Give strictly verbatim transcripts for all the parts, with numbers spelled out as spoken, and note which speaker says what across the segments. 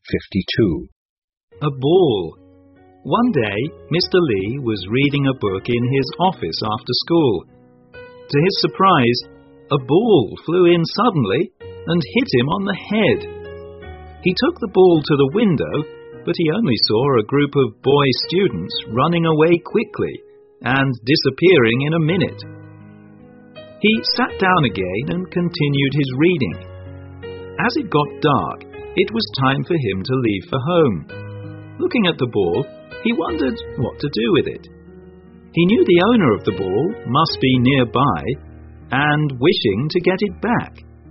Speaker 1: fifty-two.
Speaker 2: A ball. One day, Mister Lee was reading a book in his office after school. To his surprise, a ball flew in suddenly and hit him on the head. He took the ball to the window, but he only saw a group of boy students running away quickly and disappearing in a minute. He sat down again and continued his reading. As it got dark, it was time for him to leave for home. Looking at the ball, he wondered what to do with it. He knew the owner of the ball must be nearby and wishing to get it back.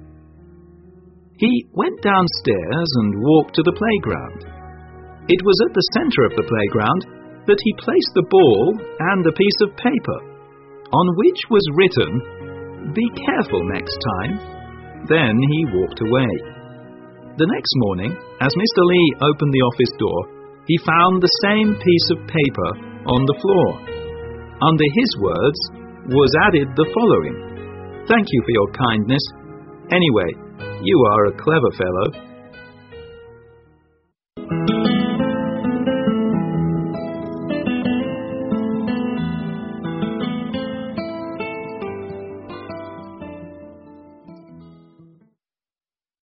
Speaker 2: He went downstairs and walked to the playground. It was at the center of the playground that he placed the ball and a piece of paper, on which was written, "Be careful next time." Then he walked away. The next morning, as Mister Lee opened the office door, he found the same piece of paper on the floor. Under his words was added the following: "Thank you for your kindness. Anyway, you are a clever fellow.